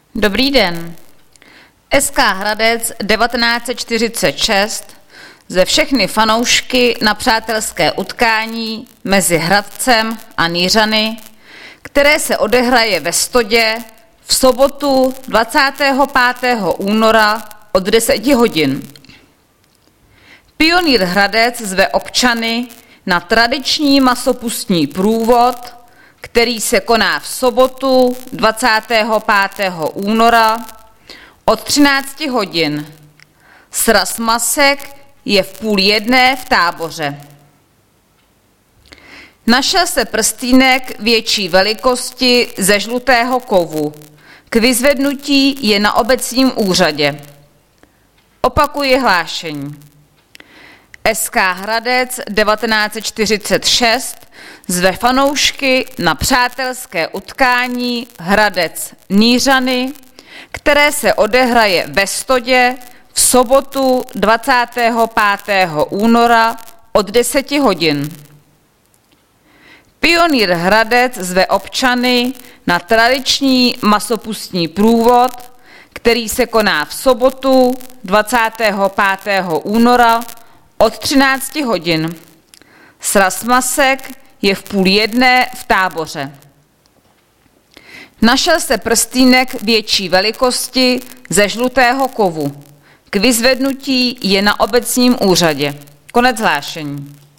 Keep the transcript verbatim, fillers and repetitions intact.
Dobrý den. S K Hradec devatenáct set čtyřicet šest ze všechny fanoušky na přátelské utkání mezi Hradcem a Nířany, které se odehraje ve Stodě v sobotu dvacátého pátého února od deseti hodin. Pionýr Hradec zve občany na tradiční masopustní průvod, který se koná v sobotu dvacátého pátého února od třinácti hodin. Sraz masek je v půl jedné v Táboře. Našel se prstýnek větší velikosti ze žlutého kovu. K vyzvednutí je na obecním úřadě. Opakuji hlášení. S K Hradec devatenáct set čtyřicet šest zve fanoušky na přátelské utkání Hradec Nířany, které se odehraje ve Stodě v sobotu dvacátého pátého února od deseti hodin. Pionýr Hradec zve občany na tradiční masopustní průvod, který se koná v sobotu dvacátého pátého února od třinácti hodin. Sraz masek je v půl jedné v Táboře. Našel se prstýnek větší velikosti ze žlutého kovu. K vyzvednutí je na obecním úřadě. Konec hlášení.